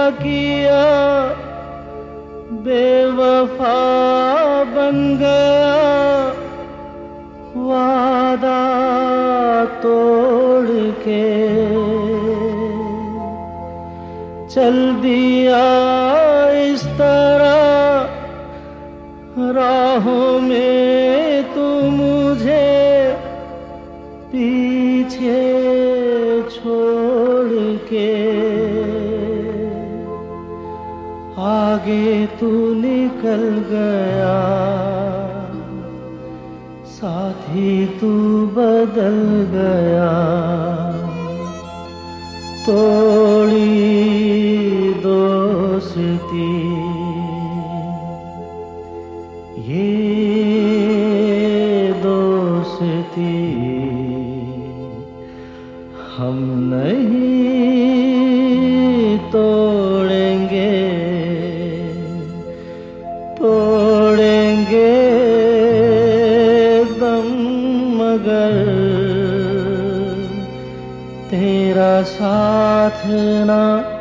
किया बेवफा बन गया, वादा तोड़ के चल दिया इस तरह राहों में तू मुझे पीछे छोड़ के। आगे तू निकल गया, साथी तू बदल गया, तोड़ी दोस्ती ये दोस्ती हम नहीं तोड़ेंगे, तोड़ेंगे दम मगर तेरा साथ ना